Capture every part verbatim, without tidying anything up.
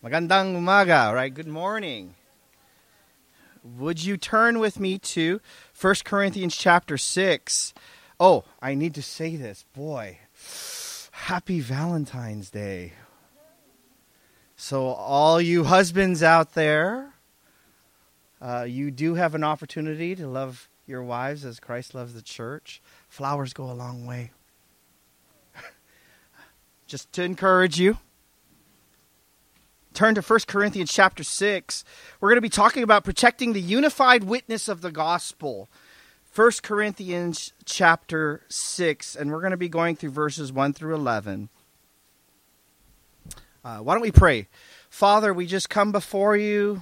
Magandang umaga, right? Good morning. Would you turn with me to First Corinthians chapter six? Oh, I need to say this. Boy, happy Valentine's Day. So all you husbands out there, uh, you do have an opportunity to love your wives as Christ loves the church. Flowers go a long way. Just to encourage you. Turn to First Corinthians chapter six. We're going to be talking about protecting the unified witness of the gospel. First Corinthians chapter six, and we're going to be going through verses one through eleven. Uh, why don't we pray? Father, we just come before you.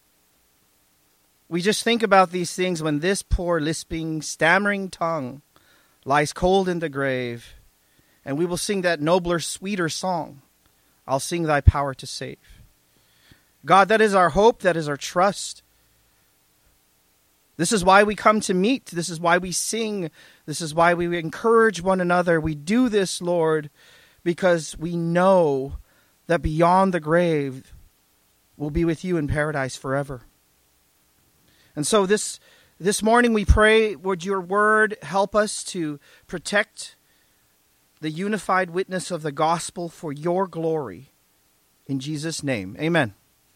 We just think about these things when this poor, lisping, stammering tongue lies cold in the grave, and we will sing that nobler, sweeter song. I'll sing thy power to save. God, that is our hope. That is our trust. This is why we come to meet. This is why we sing. This is why we encourage one another. We do this, Lord, because we know that beyond the grave, we'll be with you in paradise forever. And so this, this morning we pray, would your word help us to protect the unified witness of the gospel for your glory. In Jesus' name, amen.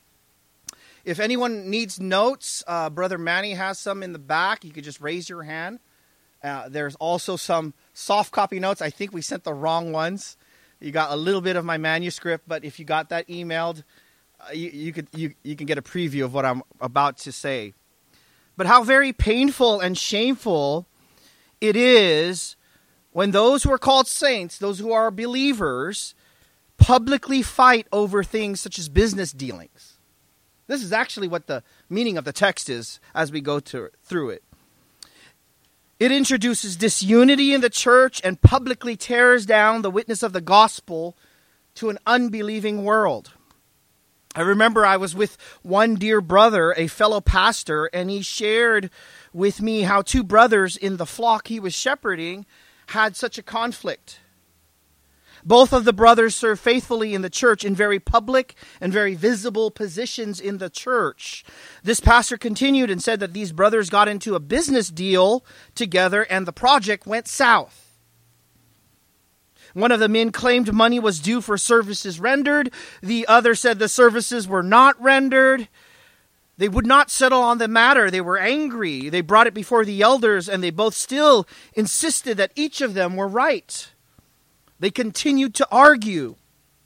If anyone needs notes, uh, Brother Manny has some in the back. You could just raise your hand. Uh, there's also some soft copy notes. I think we sent the wrong ones. You got a little bit of my manuscript, but if you got that emailed, uh, you, you could you, you can get a preview of what I'm about to say. But how very painful and shameful it is when those who are called saints, those who are believers, publicly fight over things such as business dealings. This is actually what the meaning of the text is as we go to, through it. It introduces disunity in the church and publicly tears down the witness of the gospel to an unbelieving world. I remember I was with one dear brother, a fellow pastor, and he shared with me how two brothers in the flock he was shepherding had such a conflict. Both of the brothers served faithfully in the church in very public and very visible positions in the church. This pastor continued and said that these brothers got into a business deal together and the project went south. One of the men claimed money was due for services rendered. The other said the services were not rendered. They would not settle on the matter. They were angry. They brought it before the elders, and they both still insisted that each of them were right. They continued to argue.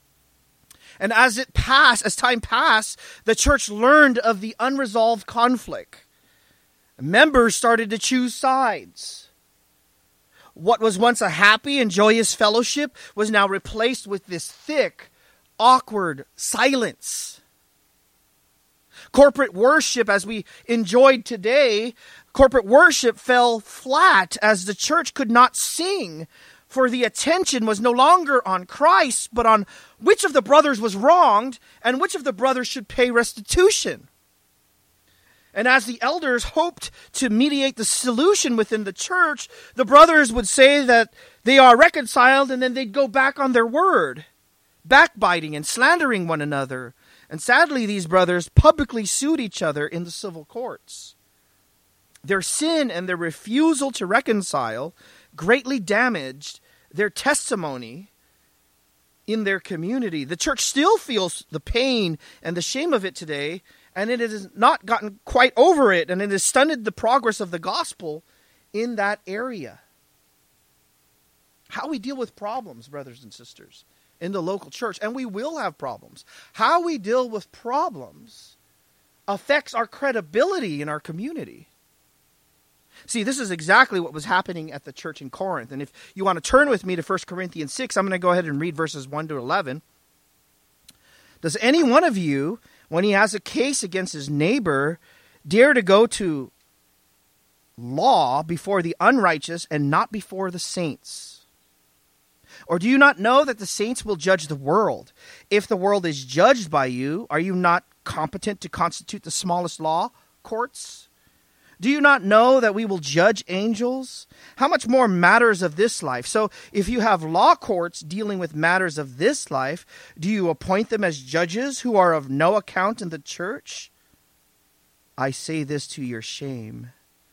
And as it passed, as time passed, the church learned of the unresolved conflict. Members started to choose sides. What was once a happy and joyous fellowship was now replaced with this thick, awkward silence. Corporate worship, as we enjoyed today, corporate worship fell flat as the church could not sing, for the attention was no longer on Christ, but on which of the brothers was wronged and which of the brothers should pay restitution. And as the elders hoped to mediate the solution within the church, the brothers would say that they are reconciled, and then they'd go back on their word, backbiting and slandering one another. And sadly, these brothers publicly sued each other in the civil courts. Their sin and their refusal to reconcile greatly damaged their testimony in their community. The church still feels the pain and the shame of it today, and it has not gotten quite over it, and it has stunted the progress of the gospel in that area. How we deal with problems, brothers and sisters, in the local church, and we will have problems. How we deal with problems affects our credibility in our community. See, this is exactly what was happening at the church in Corinth. And if you want to turn with me to First Corinthians six, I'm going to go ahead and read verses one to eleven. Does any one of you, when he has a case against his neighbor, dare to go to law before the unrighteous and not before the saints? Or do you not know that the saints will judge the world? If the world is judged by you, are you not competent to constitute the smallest law courts? Do you not know that we will judge angels? How much more matters of this life? So if you have law courts dealing with matters of this life, do you appoint them as judges who are of no account in the church? I say this to your shame.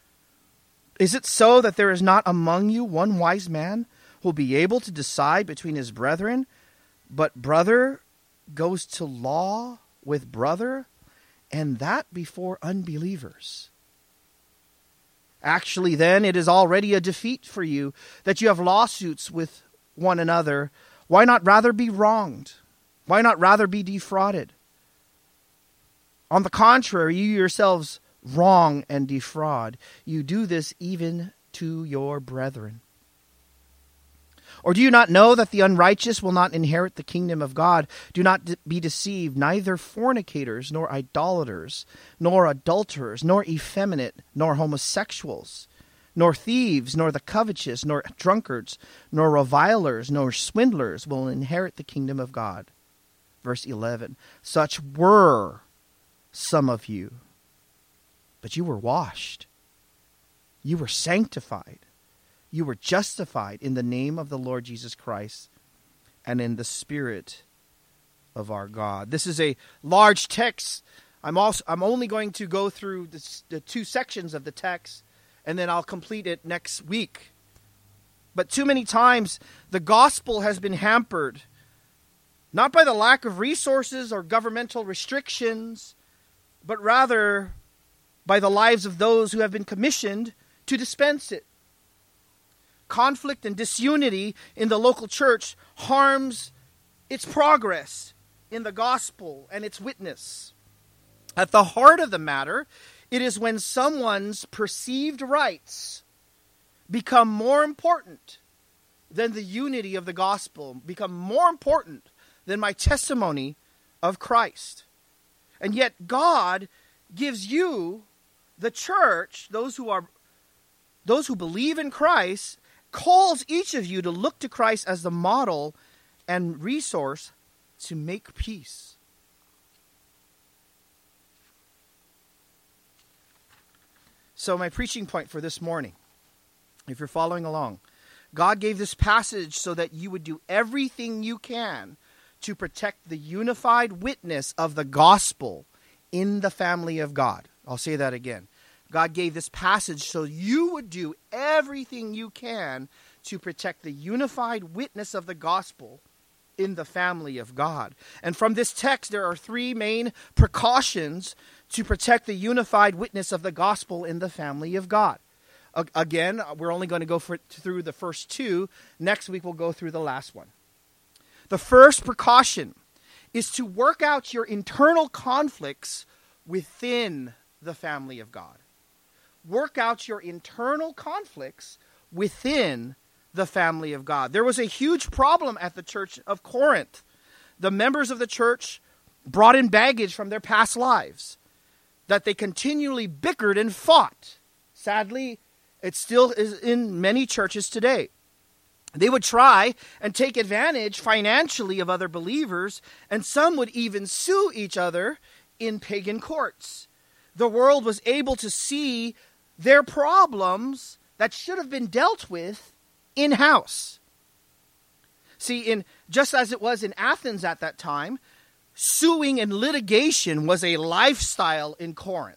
Is it so that there is not among you one wise man who will be able to decide between his brethren, but brother goes to law with brother, and that before unbelievers? Actually, then, it is already a defeat for you that you have lawsuits with one another. Why not rather be wronged? Why not rather be defrauded? On the contrary, you yourselves wrong and defraud. You do this even to your brethren. Or do you not know that the unrighteous will not inherit the kingdom of God? Do not be deceived, neither fornicators, nor idolaters, nor adulterers, nor effeminate, nor homosexuals, nor thieves, nor the covetous, nor drunkards, nor revilers, nor swindlers will inherit the kingdom of God. Verse eleven, such were some of you, but you were washed, you were sanctified, you were justified in the name of the Lord Jesus Christ and in the Spirit of our God. This is a large text. I'm also I'm only going to go through this, the two sections of the text, and then I'll complete it next week. But too many times the gospel has been hampered, not by the lack of resources or governmental restrictions, but rather by the lives of those who have been commissioned to dispense it. Conflict and disunity in the local church harms its progress in the gospel and its witness. At the heart of the matter, it is when someone's perceived rights become more important than the unity of the gospel, become more important than my testimony of Christ. And yet God gives you, the church, those who are those who believe in Christ, calls each of you to look to Christ as the model and resource to make peace. So my preaching point for this morning, if you're following along, God gave this passage so that you would do everything you can to protect the unified witness of the gospel in the family of God. I'll say that again. God gave this passage so you would do everything you can to protect the unified witness of the gospel in the family of God. And from this text, there are three main precautions to protect the unified witness of the gospel in the family of God. Again, we're only going to go for, through the first two. Next week, we'll go through the last one. The first precaution is to work out your internal conflicts within the family of God. Work out your internal conflicts within the family of God. There was a huge problem at the church of Corinth. The members of the church brought in baggage from their past lives that they continually bickered and fought. Sadly, it still is in many churches today. They would try and take advantage financially of other believers, and some would even sue each other in pagan courts. The world was able to see their problems that should have been dealt with in-house. See, in just as it was in Athens at that time, suing and litigation was a lifestyle in Corinth.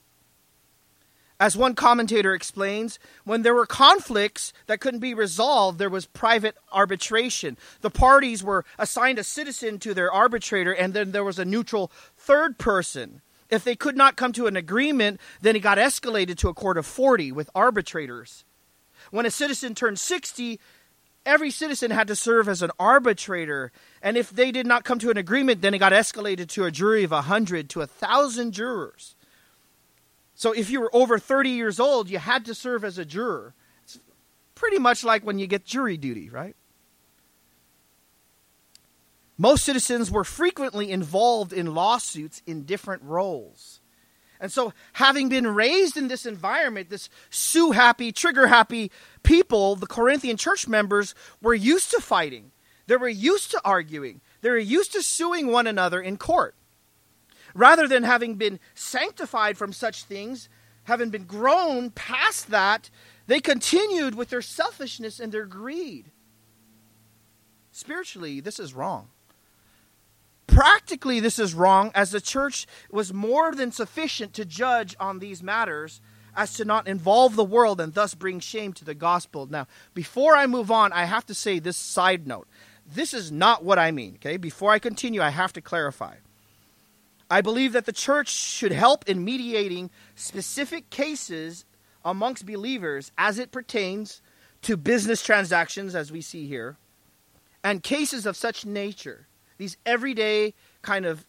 As one commentator explains, when there were conflicts that couldn't be resolved, there was private arbitration. The parties were assigned a citizen to their arbitrator, and then there was a neutral third person. If they could not come to an agreement, then it got escalated to a court of forty with arbitrators. When a citizen turned sixty, every citizen had to serve as an arbitrator. And if they did not come to an agreement, then it got escalated to a jury of one hundred to one thousand jurors. So if you were over thirty years old, you had to serve as a juror. It's pretty much like when you get jury duty, right? Most citizens were frequently involved in lawsuits in different roles. And so having been raised in this environment, this sue-happy, trigger-happy people, the Corinthian church members were used to fighting. They were used to arguing. They were used to suing one another in court. Rather than having been sanctified from such things, having been grown past that, they continued with their selfishness and their greed. Spiritually, this is wrong. Practically, this is wrong, as the church was more than sufficient to judge on these matters as to not involve the world and thus bring shame to the gospel. Now, before I move on, I have to say this side note. This is not what I mean, okay? Before I continue, I have to clarify. I believe that the church should help in mediating specific cases amongst believers as it pertains to business transactions, as we see here, and cases of such nature. These everyday kind of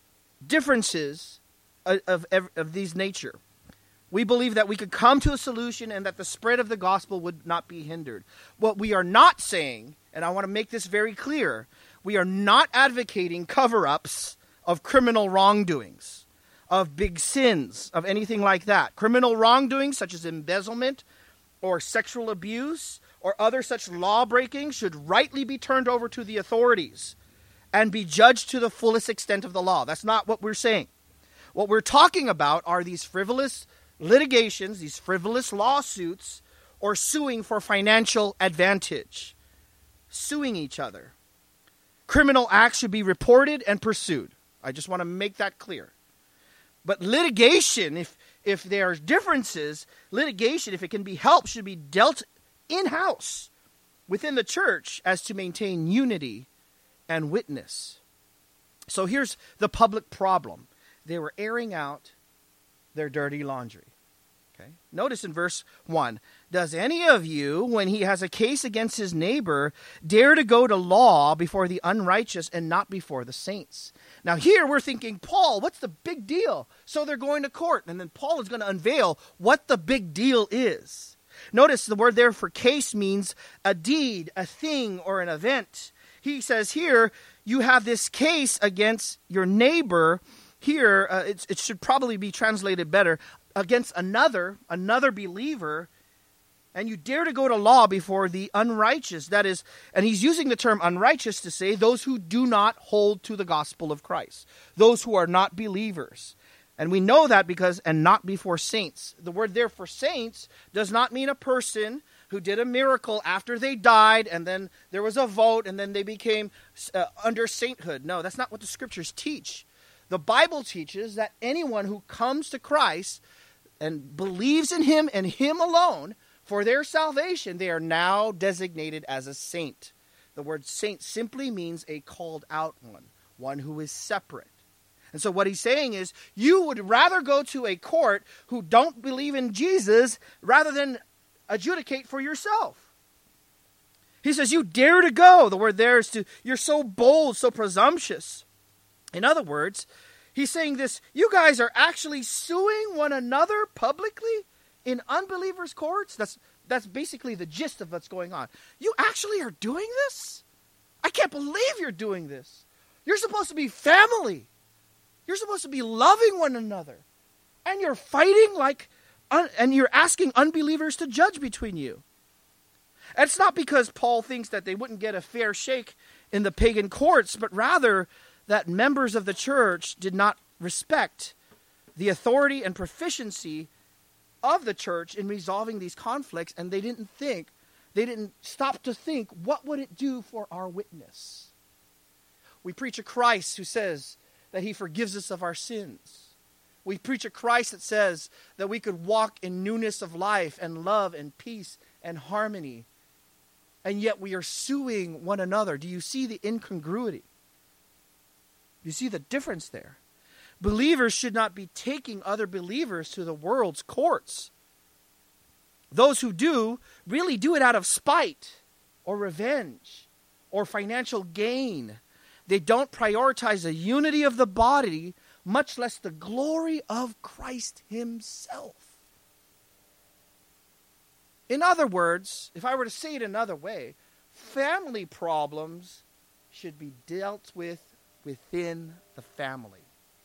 differences of, of, of these nature. We believe that we could come to a solution and that the spread of the gospel would not be hindered. What we are not saying, and I want to make this very clear, we are not advocating cover-ups of criminal wrongdoings, of big sins, of anything like that. Criminal wrongdoings such as embezzlement or sexual abuse or other such law-breaking should rightly be turned over to the authorities and be judged to the fullest extent of the law. That's not what we're saying. What we're talking about are these frivolous litigations, these frivolous lawsuits, or suing for financial advantage. Suing each other. Criminal acts should be reported and pursued. I just want to make that clear. But litigation, if, if there are differences, litigation, if it can be helped, should be dealt in-house within the church as to maintain unity and witness. So here's the public problem. They were airing out their dirty laundry. Okay. Notice in verse one, does any of you, when he has a case against his neighbor, dare to go to law before the unrighteous and not before the saints? Now here we're thinking, Paul, what's the big deal? So they're going to court, and then Paul is going to unveil what the big deal is. Notice the word there for case means a deed, a thing, or an event. He says here, you have this case against your neighbor. Here, uh, it, it should probably be translated better, against another, another believer, and you dare to go to law before the unrighteous. That is, and he's using the term unrighteous to say those who do not hold to the gospel of Christ, those who are not believers. And we know that because, and not before saints. The word there for saints does not mean a person who did a miracle after they died, and then there was a vote, and then they became uh, under sainthood. No, that's not what the scriptures teach. The Bible teaches that anyone who comes to Christ and believes in him and him alone for their salvation, they are now designated as a saint. The word saint simply means a called out one, one who is separate. And so what he's saying is, you would rather go to a court who don't believe in Jesus rather than adjudicate for yourself. He says, you dare to go. The word there is to, you're so bold, so presumptuous. In other words, he's saying this, you guys are actually suing one another publicly in unbelievers' courts? That's, that's basically the gist of what's going on. You actually are doing this? I can't believe you're doing this. You're supposed to be family. You're supposed to be loving one another. And you're fighting like, un- and you're asking unbelievers to judge between you. And it's not because Paul thinks that they wouldn't get a fair shake in the pagan courts, but rather that members of the church did not respect the authority and proficiency of the church in resolving these conflicts, and they didn't think, they didn't stop to think, what would it do for our witness? We preach a Christ who says that he forgives us of our sins. We preach a Christ that says that we could walk in newness of life and love and peace and harmony. And yet we are suing one another. Do you see the incongruity? You see the difference there? Believers should not be taking other believers to the world's courts. Those who do really do it out of spite or revenge or financial gain. They don't prioritize the unity of the body, much less the glory of Christ himself. In other words, if I were to say it another way, family problems should be dealt with within the family.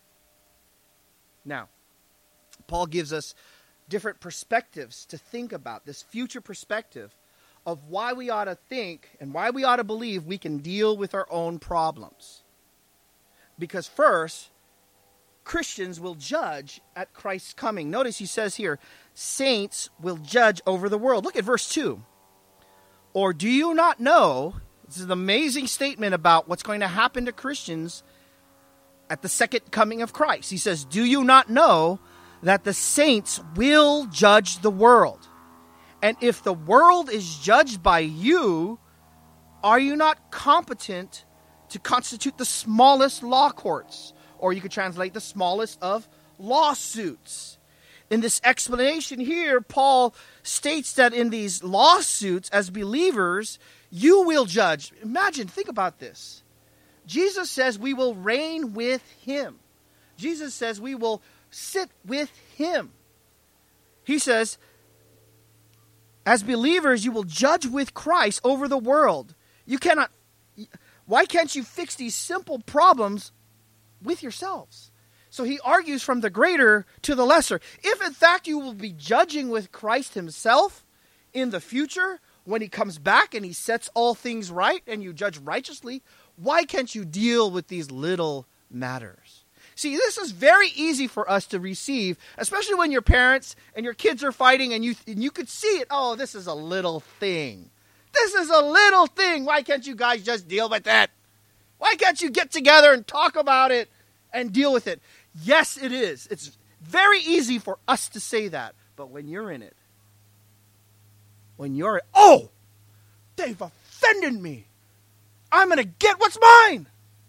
Now, Paul gives us different perspectives to think about, this future perspective of why we ought to think and why we ought to believe we can deal with our own problems. Because first, Christians will judge at Christ's coming. Notice he says here, saints will judge over the world. Look at verse two. Or do you not know, this is an amazing statement about what's going to happen to Christians at the second coming of Christ. He says, do you not know that the saints will judge the world? And if the world is judged by you, are you not competent to constitute the smallest law courts? Or you could translate the smallest of lawsuits. In this explanation here, Paul states that in these lawsuits, as believers, you will judge. Imagine, think about this. Jesus says we will reign with him. Jesus says we will sit with him. He says, as believers, you will judge with Christ over the world. You cannot, why can't you fix these simple problems with yourselves? So he argues from the greater to the lesser. If in fact you will be judging with Christ himself in the future, when he comes back and he sets all things right and you judge righteously, why can't you deal with these little matters? See, this is very easy for us to receive, especially when your parents and your kids are fighting and you, and you could see it. Oh, this is a little thing. This is a little thing. Why can't you guys just deal with it? Why can't you get together and talk about it and deal with it? Yes, it is. It's very easy for us to say that. But when you're in it, when you're, oh, they've offended me. I'm going to get what's mine.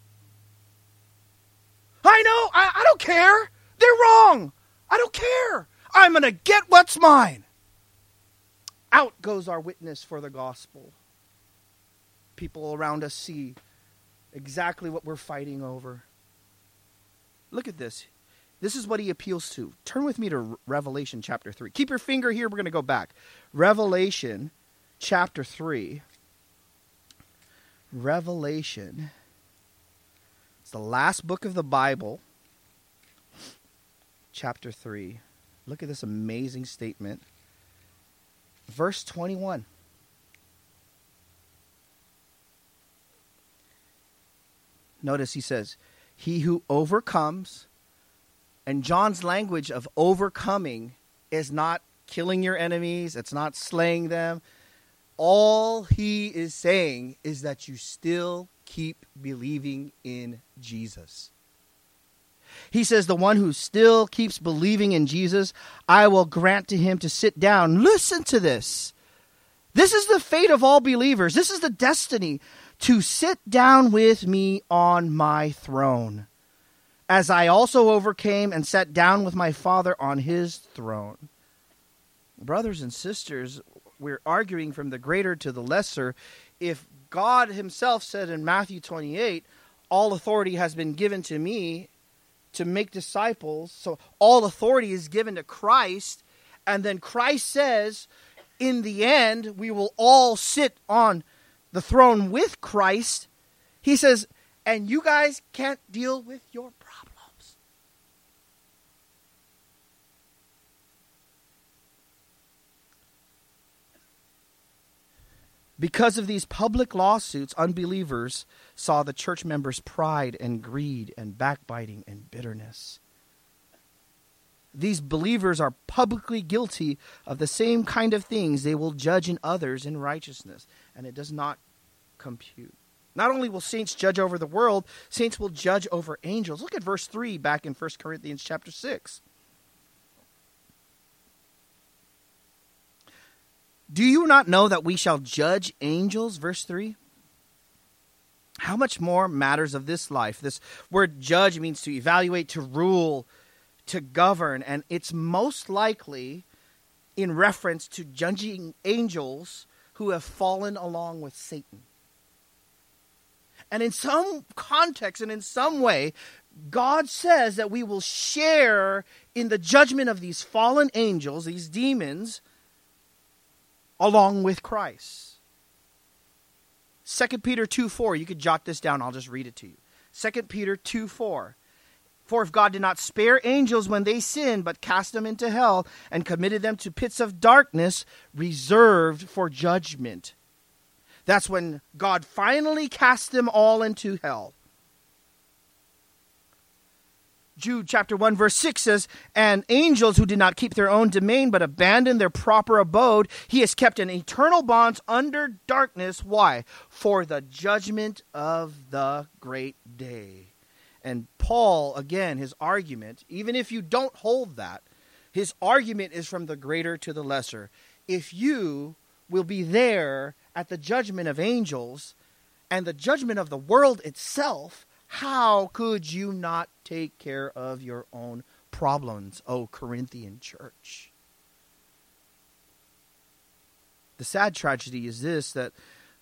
I know. I, I don't care. They're wrong. I don't care. I'm going to get what's mine. Out goes our witness for the gospel. People around us see exactly what we're fighting over. Look at this. This is what he appeals to. Turn with me to Revelation chapter three. Keep your finger here. We're going to go back. Revelation chapter three. Revelation. It's the last book of the Bible. Chapter three. Look at this amazing statement. Verse twenty-one. Notice he says, he who overcomes, and John's language of overcoming is not killing your enemies, it's not slaying them. All he is saying is that you still keep believing in Jesus. He says, the one who still keeps believing in Jesus, I will grant to him to sit down. Listen to this. This is the fate of all believers. This is the destiny, to sit down with me on my throne, as I also overcame and sat down with my Father on his throne. Brothers and sisters, we're arguing from the greater to the lesser. If God himself said in Matthew twenty-eight, all authority has been given to me to make disciples, so all authority is given to Christ, and then Christ says, in the end, we will all sit on the throne with Christ. He says, and you guys can't deal with your problems. Because of these public lawsuits, unbelievers saw the church members' pride and greed and backbiting and bitterness. These believers are publicly guilty of the same kind of things they will judge in others in righteousness. And it does not compute. Not only will saints judge over the world, saints will judge over angels. Look at verse three back in First Corinthians chapter six. Do you not know that we shall judge angels? Verse three. How much more matters of this life? This word judge means to evaluate, to rule, to govern. And it's most likely in reference to judging angels who have fallen along with Satan. And in some context and in some way, God says that we will share in the judgment of these fallen angels, these demons, along with Christ. Second Peter two four, you could jot this down, I'll just read it to you. Second Peter two four. For if God did not spare angels when they sinned, but cast them into hell and committed them to pits of darkness reserved for judgment. That's when God finally cast them all into hell. Jude chapter one verse six says, and angels who did not keep their own domain but abandoned their proper abode, he has kept in eternal bonds under darkness. Why? For the judgment of the great day. And Paul, again, his argument, even if you don't hold that, his argument is from the greater to the lesser. If you will be there at the judgment of angels and the judgment of the world itself, how could you not take care of your own problems, O Corinthian church? The sad tragedy is this, that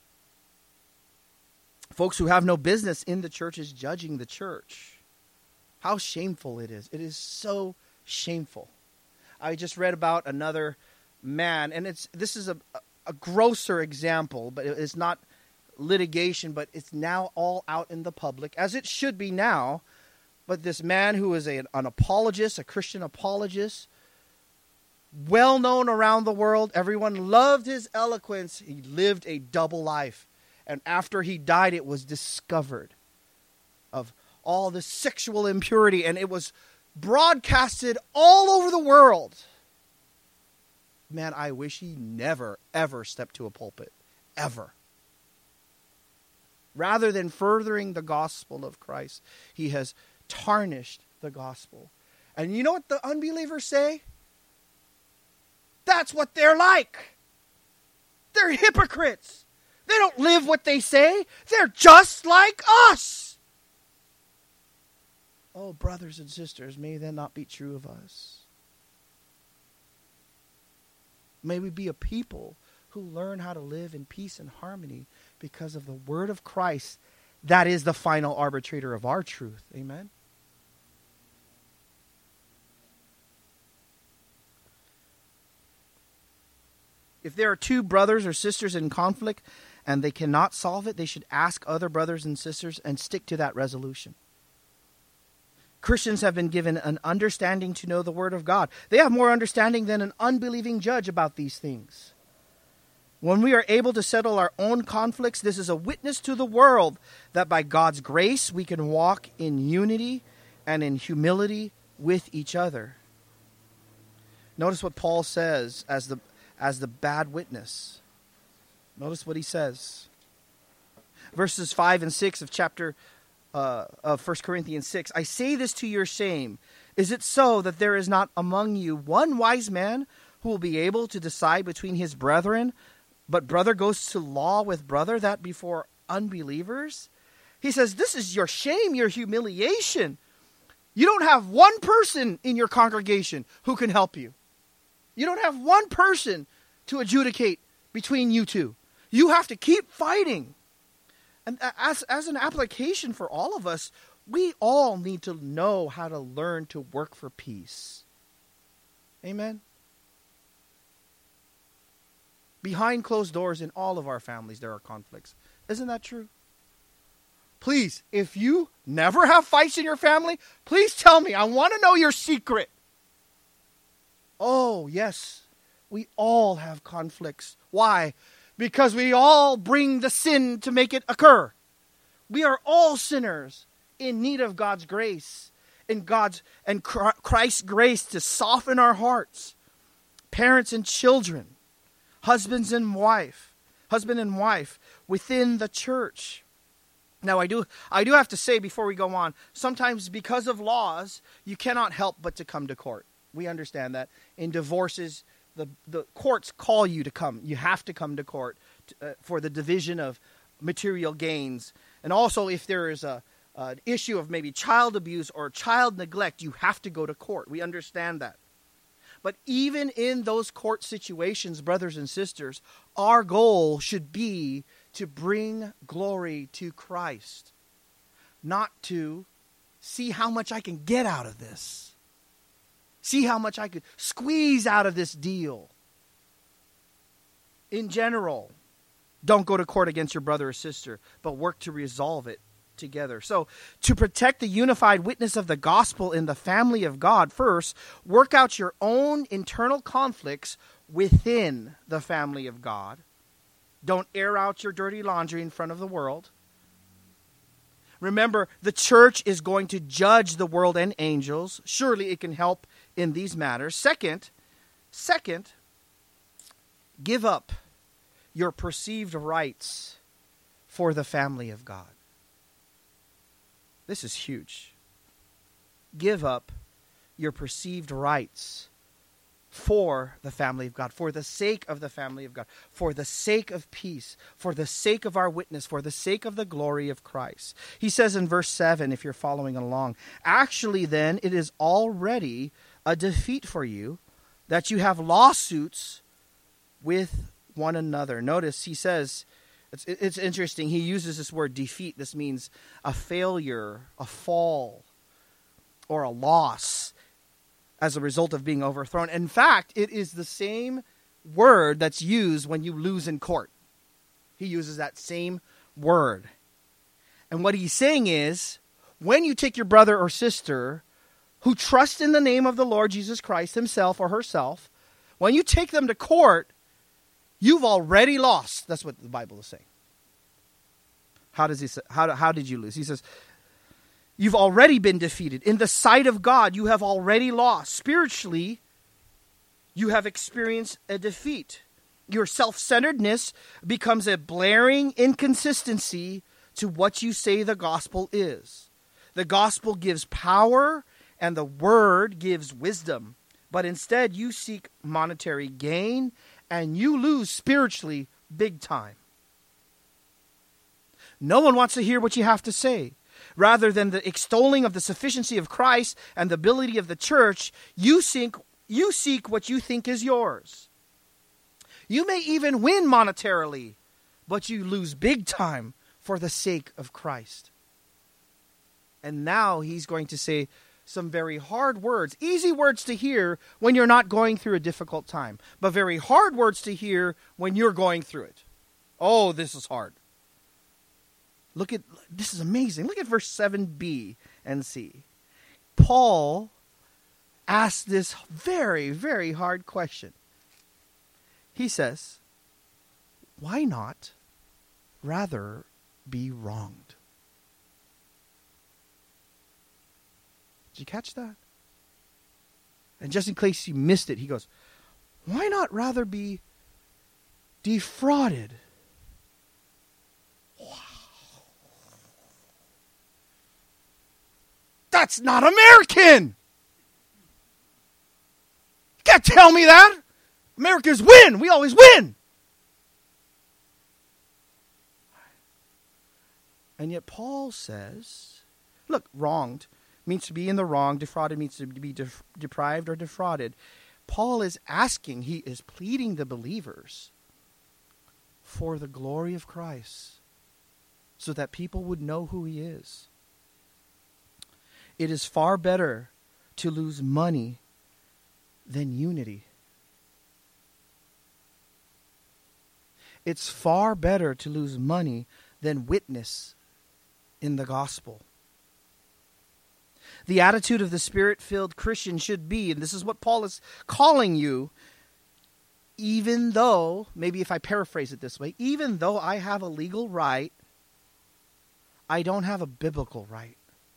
folks who have no business in the church is judging the church. How shameful it is. It is so shameful. I just read about another man, and it's this is a, a grosser example, but it's not litigation, but it's now all out in the public, as it should be now. But this man who is a, an apologist, a Christian apologist, well known around the world, everyone loved his eloquence. He lived a double life. And after he died, it was discovered of all this sexual impurity, and it was broadcasted all over the world. Man, I wish he never, ever stepped to a pulpit. Ever. Rather than furthering the gospel of Christ, he has tarnished the gospel. And you know what the unbelievers say? That's what they're like. They're hypocrites. They don't live what they say. They're just like us. Oh, brothers and sisters, may that not be true of us. May we be a people who learn how to live in peace and harmony because of the word of Christ. That is the final arbitrator of our truth. Amen. If there are two brothers or sisters in conflict and they cannot solve it, they should ask other brothers and sisters and stick to that resolution. Christians have been given an understanding to know the Word of God. They have more understanding than an unbelieving judge about these things. When we are able to settle our own conflicts, this is a witness to the world that by God's grace we can walk in unity and in humility with each other. Notice what Paul says as the as the bad witness. Notice what he says. Verses five and six of chapter uh, of First Corinthians six. I say this to your shame. Is it so that there is not among you one wise man who will be able to decide between his brethren, but brother goes to law with brother, that before unbelievers? He says, this is your shame, your humiliation. You don't have one person in your congregation who can help you. You don't have one person to adjudicate between you two. You have to keep fighting. And as, as an application for all of us, we all need to know how to learn to work for peace. Amen? Behind closed doors in all of our families, there are conflicts. Isn't that true? Please, if you never have fights in your family, please tell me. I want to know your secret. Oh, yes, we all have conflicts. Why? Because we all bring the sin to make it occur. We are all sinners in need of God's grace, in God's and Christ's grace to soften our hearts. Parents and children, husbands and wife, husband and wife within the church. Now, I do I do have to say before we go on, sometimes because of laws, you cannot help but to come to court. We understand that. In divorces, the, the courts call you to come. You have to come to court to, uh, for the division of material gains. And also, if there is a uh, issue of maybe child abuse or child neglect, you have to go to court. We understand that. But even in those court situations, brothers and sisters, our goal should be to bring glory to Christ, not to see how much I can get out of this. See how much I could squeeze out of this deal. In general, don't go to court against your brother or sister, but work to resolve it together. So, to protect the unified witness of the gospel in the family of God, first, work out your own internal conflicts within the family of God. Don't air out your dirty laundry in front of the world. Remember, the church is going to judge the world and angels. Surely it can help in these matters. Second, second, give up your perceived rights for the family of God. This is huge. Give up your perceived rights for the family of God, for the sake of the family of God, for the sake of peace, for the sake of our witness, for the sake of the glory of Christ. He says in verse seven, if you're following along, actually then it is already a defeat for you that you have lawsuits with one another. Notice he says, it's, it's interesting, he uses this word defeat. This means a failure, a fall, or a loss as a result of being overthrown. In fact, it is the same word that's used when you lose in court. He uses that same word. And what he's saying is, when you take your brother or sister who trust in the name of the Lord Jesus Christ himself or herself, when you take them to court, you've already lost. That's what the Bible is saying. How does he say, how, how did you lose? He says, you've already been defeated. In the sight of God, you have already lost. Spiritually, you have experienced a defeat. Your self-centeredness becomes a blaring inconsistency to what you say the gospel is. The gospel gives power and the word gives wisdom. But instead, you seek monetary gain and you lose spiritually big time. No one wants to hear what you have to say. Rather than the extolling of the sufficiency of Christ and the ability of the church, you seek, you seek what you think is yours. You may even win monetarily, but you lose big time for the sake of Christ. And now he's going to say some very hard words, easy words to hear when you're not going through a difficult time, but very hard words to hear when you're going through it. Oh, this is hard. Look at, this is amazing. Look at verse seven b and c. Paul asked this very, very hard question. He says, why not rather be wronged? Did you catch that? And just in case you missed it, he goes, why not rather be defrauded? That's not American. You can't tell me that. Americans win. We always win. And yet Paul says, look, wronged means to be in the wrong. Defrauded means to be def- deprived or defrauded. Paul is asking, he is pleading the believers for the glory of Christ so that people would know who he is. It is far better to lose money than unity. It's far better to lose money than witness in the gospel. The attitude of the Spirit-filled Christian should be, and this is what Paul is calling you, even though, maybe if I paraphrase it this way, even though I have a legal right, I don't have a biblical right.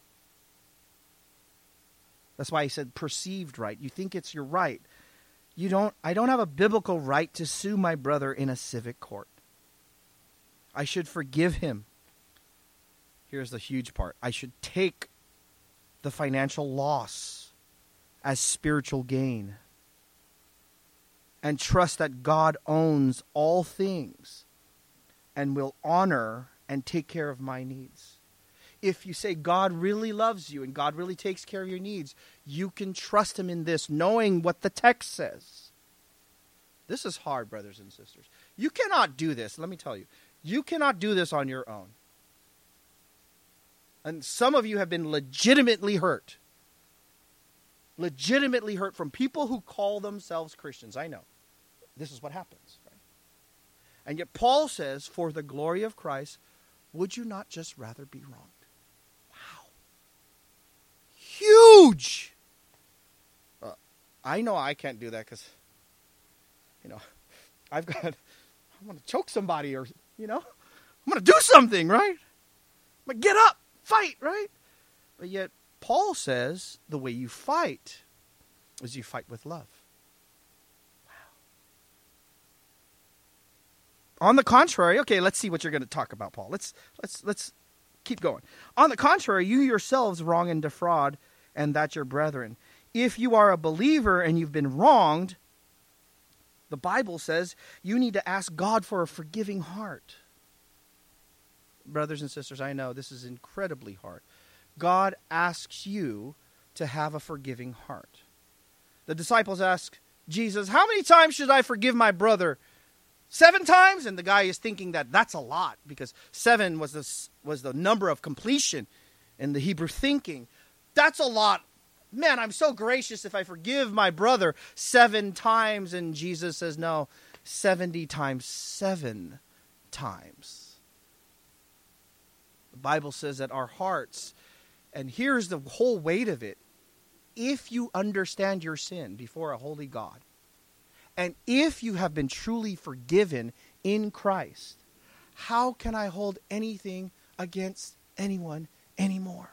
That's why he said perceived right. You think it's your right. You don't. I don't have a biblical right to sue my brother in a civic court. I should forgive him. Here's the huge part. I should take the financial loss as spiritual gain and trust that God owns all things and will honor and take care of my needs. If you say God really loves you and God really takes care of your needs, you can trust him in this, knowing what the text says. This is hard, brothers and sisters. You cannot do this. Let me tell you. You cannot do this on your own. And some of you have been legitimately hurt. Legitimately hurt from people who call themselves Christians. I know. This is what happens. Right? And yet Paul says, for the glory of Christ, would you not just rather be wronged? Wow. Huge. Uh, I know I can't do that because, you know, I've got, I want to choke somebody or, you know, I'm going to do something, right? But get up. Fight, right? But yet, Paul says the way you fight is you fight with love. Wow. On the contrary, okay, let's see what you're going to talk about, Paul. Let's let's let's keep going. On the contrary, you yourselves wrong and defraud, and that your brethren. If you are a believer and you've been wronged, the Bible says you need to ask God for a forgiving heart. Brothers and sisters, I know this is incredibly hard. God asks you to have a forgiving heart. The disciples ask Jesus, how many times should I forgive my brother? Seven times? And the guy is thinking that that's a lot, because seven was the, was the number of completion in the Hebrew thinking. That's a lot. Man, I'm so gracious if I forgive my brother seven times. And Jesus says, no, seventy times seven times. The Bible says that our hearts, and here's the whole weight of it, if you understand your sin before a holy God, and if you have been truly forgiven in Christ, how can I hold anything against anyone anymore?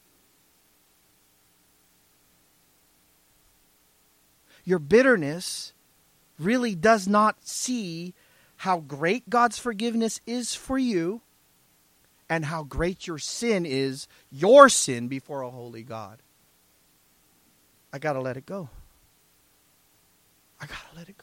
Your bitterness really does not see how great God's forgiveness is for you and how great your sin is, your sin before a holy God. I got to let it go. I got to let it go.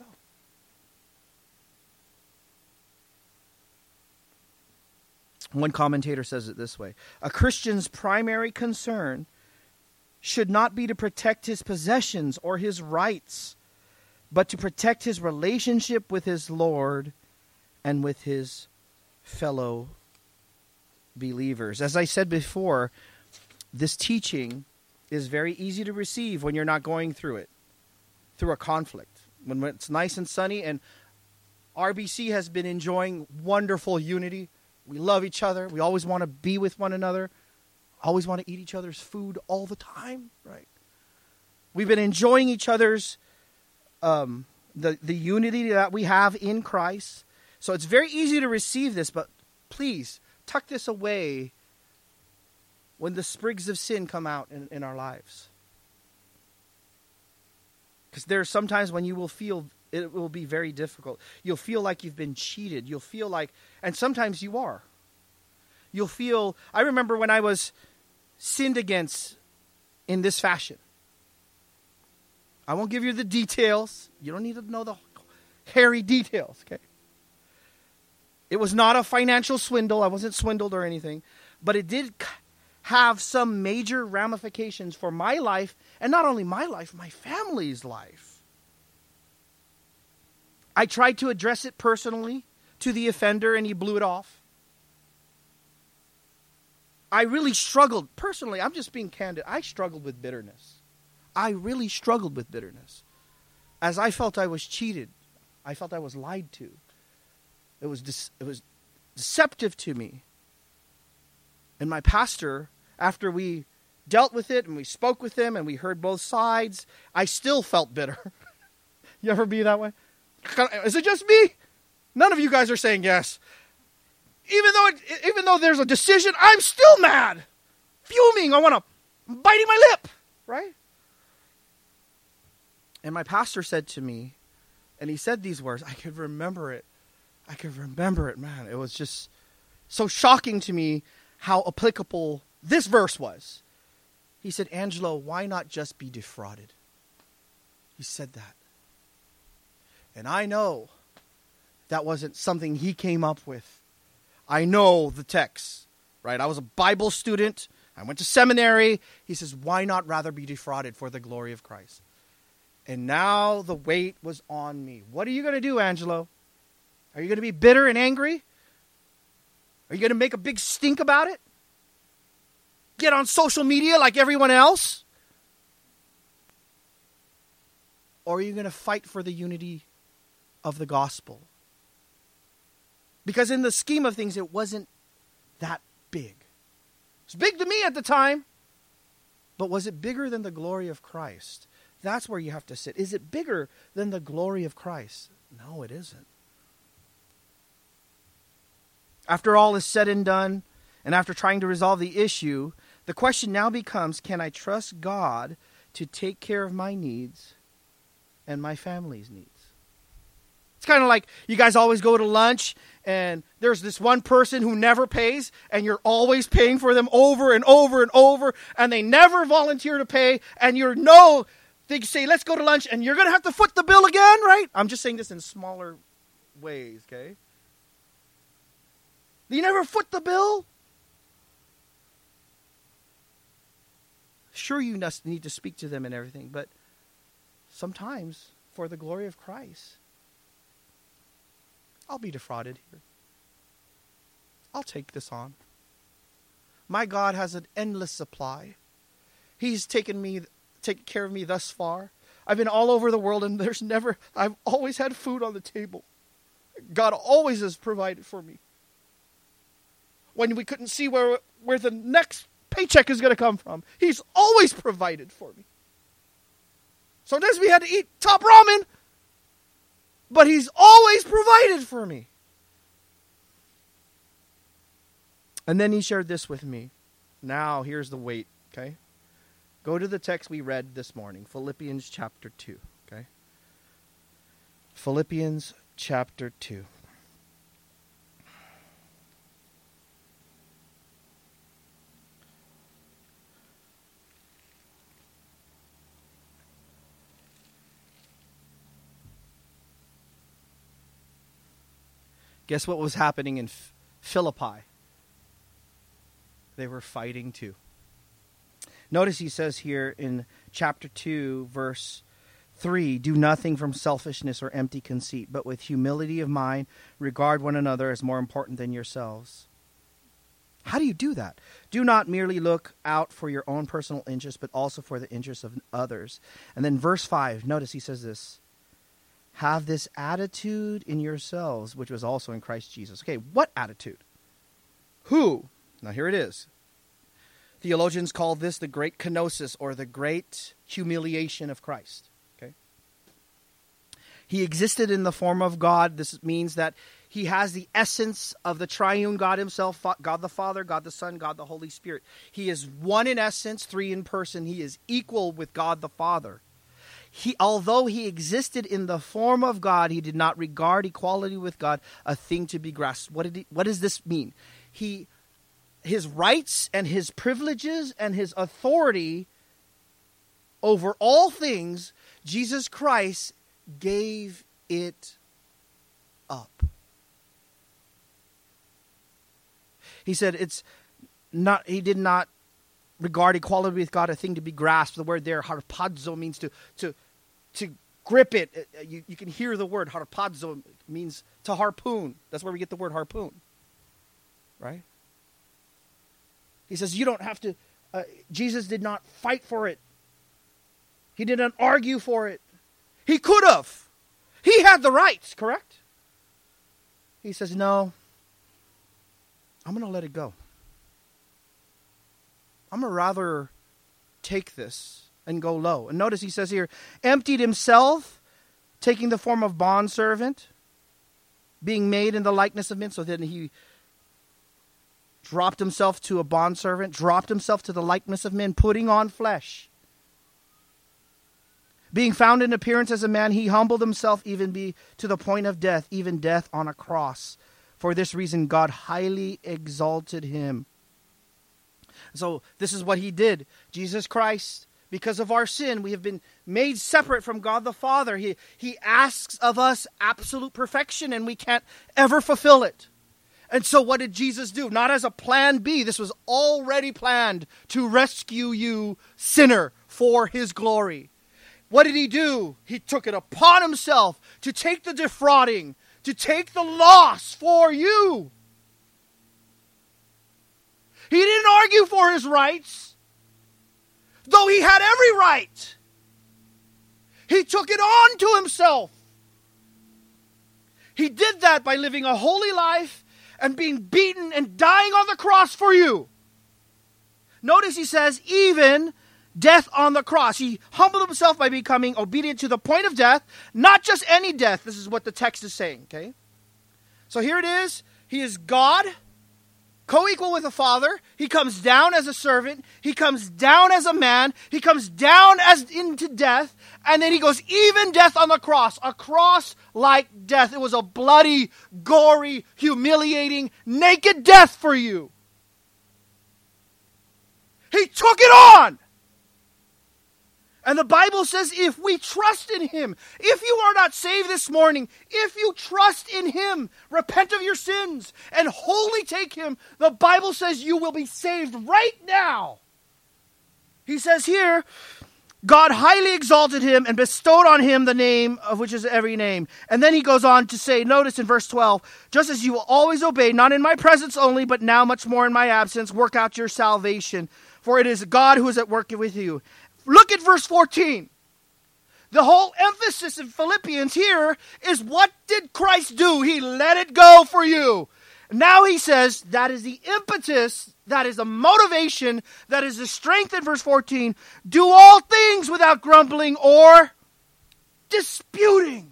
One commentator says it this way: a Christian's primary concern should not be to protect his possessions or his rights, but to protect his relationship with his Lord and with his fellow believers. As I said before, this teaching is very easy to receive when you're not going through it, through a conflict. When it's nice and sunny, and R B C has been enjoying wonderful unity. We love each other. We always want to be with one another. Always want to eat each other's food all the time, right? We've been enjoying each other's, um, the, the unity that we have in Christ. So it's very easy to receive this, but please tuck this away when the sprigs of sin come out in, in our lives. Because there are some times when you will feel it will be very difficult. You'll feel like you've been cheated. You'll feel like, and sometimes you are. You'll feel, I remember when I was sinned against in this fashion. I won't give you the details. You don't need to know the hairy details, okay? It was not a financial swindle. I wasn't swindled or anything. But it did have some major ramifications for my life, and not only my life, my family's life. I tried to address it personally to the offender, and he blew it off. I really struggled. Personally, I'm just being candid. I struggled with bitterness. I really struggled with bitterness. As I felt I was cheated. I felt I was lied to. It was de- it was deceptive to me. And my pastor, after we dealt with it and we spoke with him and we heard both sides, I still felt bitter. You ever be that way? Is it just me? None of you guys are saying yes. Even though it, even though there's a decision, I'm still mad. Fuming. I want to biting my lip. Right? And my pastor said to me, and he said these words, I could remember it. I could remember it, man. It was just so shocking to me how applicable this verse was. He said, Angelo, why not just be defrauded? He said that. And I know that wasn't something he came up with. I know the text, right? I was a Bible student. I went to seminary. He says, why not rather be defrauded for the glory of Christ? And now the weight was on me. What are you going to do, Angelo? Are you going to be bitter and angry? Are you going to make a big stink about it? Get on social media like everyone else? Or are you going to fight for the unity of the gospel? Because in the scheme of things, it wasn't that big. It was big to me at the time. But was it bigger than the glory of Christ? That's where you have to sit. Is it bigger than the glory of Christ? No, it isn't. After all is said and done, And after trying to resolve the issue, the question now becomes, can I trust God to take care of my needs and my family's needs? It's kind of like you guys always go to lunch and there's this one person who never pays and you're always paying for them over and over and over and they never volunteer to pay and you know they say, let's go to lunch and you're going to have to foot the bill again, right? I'm just saying this in smaller ways, okay? You never foot the bill? Sure, you need to speak to them and everything, but sometimes for the glory of Christ, I'll be defrauded here. I'll take this on. My God has an endless supply. He's taken me, taken care of me thus far. I've been all over the world and there's never, I've always had food on the table. God always has provided for me. When we couldn't see where, where the next paycheck is going to come from, He's always provided for me. Sometimes we had to eat top ramen, but He's always provided for me. And then He shared this with me. Now, here's the weight, okay? Go to the text we read this morning, Philippians chapter two, okay? Philippians chapter two. Guess what was happening in Philippi? They were fighting too. Notice he says here in chapter two, verse three, do nothing from selfishness or empty conceit, but with humility of mind, regard one another as more important than yourselves. How do you do that? Do not merely look out for your own personal interest, but also for the interests of others. And then verse five, notice he says this. Have this attitude in yourselves, which was also in Christ Jesus. Okay, what attitude? Who? Now here it is. Theologians call this the great kenosis, or the great humiliation of Christ. Okay. He existed in the form of God. This means that He has the essence of the triune God Himself, God the Father, God the Son, God the Holy Spirit. He is one in essence, three in person. He is equal with God the Father. He, although He existed in the form of God, He did not regard equality with God a thing to be grasped. What did he, what does this mean? He, His rights and His privileges and His authority over all things, Jesus Christ gave it up. He said it's not, He did not regard equality with God a thing to be grasped. The word there, harpazo, means to, to, to grip it. You, you can hear the word harpazo means to harpoon. That's where we get the word harpoon. Right? He says you don't have to, uh, Jesus did not fight for it. He didn't argue for it. He could have. He had the rights, correct? He says, no, I'm going to let it go. I'm going to rather take this and go low. And notice he says here, emptied Himself, taking the form of bondservant, being made in the likeness of men. So then He dropped Himself to a bondservant, dropped Himself to the likeness of men, putting on flesh. Being found in appearance as a man, He humbled Himself even be to the point of death, even death on a cross. For this reason, God highly exalted Him. So this is what He did. Jesus Christ, because of our sin, we have been made separate from God the Father. He, he asks of us absolute perfection, and we can't ever fulfill it. And so what did Jesus do? Not as a plan B. This was already planned to rescue you, sinner, for His glory. What did He do? He took it upon Himself to take the defrauding, to take the loss for you. He didn't argue for His rights, though He had every right. He took it on to Himself. He did that by living a holy life and being beaten and dying on the cross for you. Notice He says, even death on the cross. He humbled Himself by becoming obedient to the point of death, not just any death. This is what the text is saying, okay? So here it is. He is God. Co-equal with the Father. He comes down as a servant. He comes down as a man. He comes down as into death. And then he goes even death on the cross. A cross-like death. It was a bloody, gory, humiliating, naked death for you. He took it on. And the Bible says if we trust in Him, if you are not saved this morning, if you trust in Him, repent of your sins, and wholly take Him, the Bible says you will be saved right now. He says here, God highly exalted Him and bestowed on Him the name of which is every name. And then he goes on to say, notice in verse twelve, just as you will always obey, not in my presence only, but now much more in my absence, work out your salvation. For it is God who is at work with you. Look at verse fourteen. The whole emphasis in Philippians here is what did Christ do? He let it go for you. Now he says that is the impetus, that is the motivation, that is the strength in verse fourteen. Do all things without grumbling or disputing,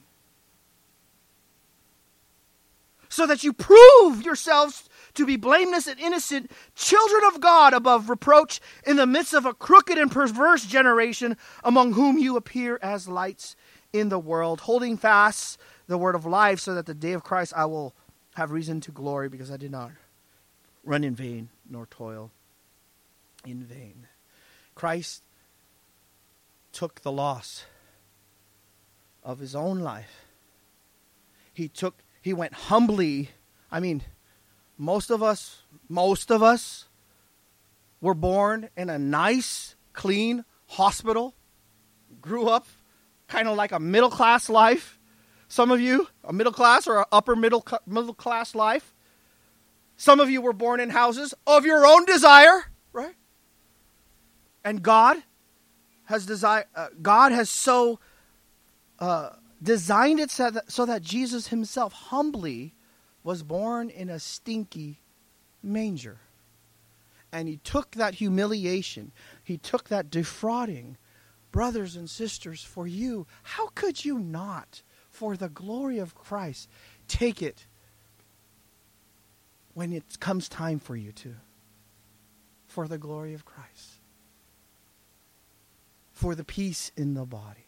so that you prove yourselves to be blameless and innocent, children of God above reproach, in the midst of a crooked and perverse generation, among whom you appear as lights in the world, holding fast the word of life, so that the day of Christ I will have reason to glory, because I did not run in vain, nor toil in vain. Christ took the loss of His own life. He took, He went humbly. I mean, Most of us, most of us were born in a nice, clean hospital, grew up kind of like a middle class life. Some of you, a middle class or an upper middle middle class life. Some of you were born in houses of your own desire, right? And God has desire. Uh, God has so uh, designed it so that, so that Jesus Himself humbly was born in a stinky manger. And He took that humiliation. He took that defrauding, brothers and sisters, for you. How could you not, for the glory of Christ, take it when it comes time for you to? For the glory of Christ. For the peace in the body.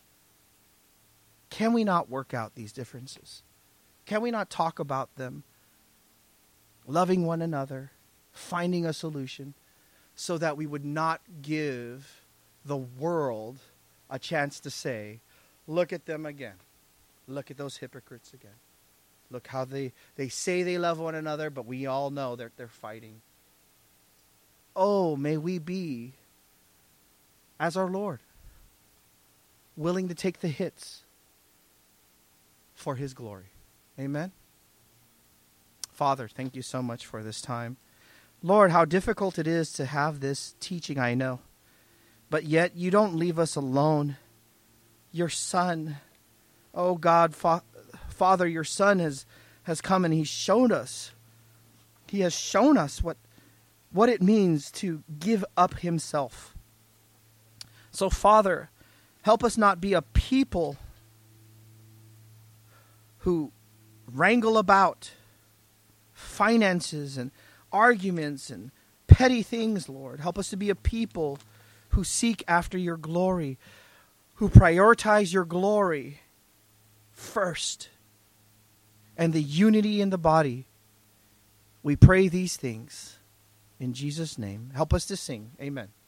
Can we not work out these differences? Can we not talk about them, loving one another, finding a solution, so that we would not give the world a chance to say, look at them again. Look at those hypocrites again. Look how they, they say they love one another, but we all know they're, they're fighting. Oh, may we be, as our Lord, willing to take the hits for His glory. Amen. Father, thank you so much for this time. Lord, how difficult it is to have this teaching, I know. But yet you don't leave us alone. Your Son, oh God, fa- Father, your Son has, has come and He's shown us. He has shown us what, what it means to give up Himself. So Father, help us not be a people who wrangle about finances and arguments and petty things, Lord. Help us to be a people who seek after your glory, who prioritize your glory first, and the unity in the body. We pray these things in Jesus' name. Help us to sing. Amen.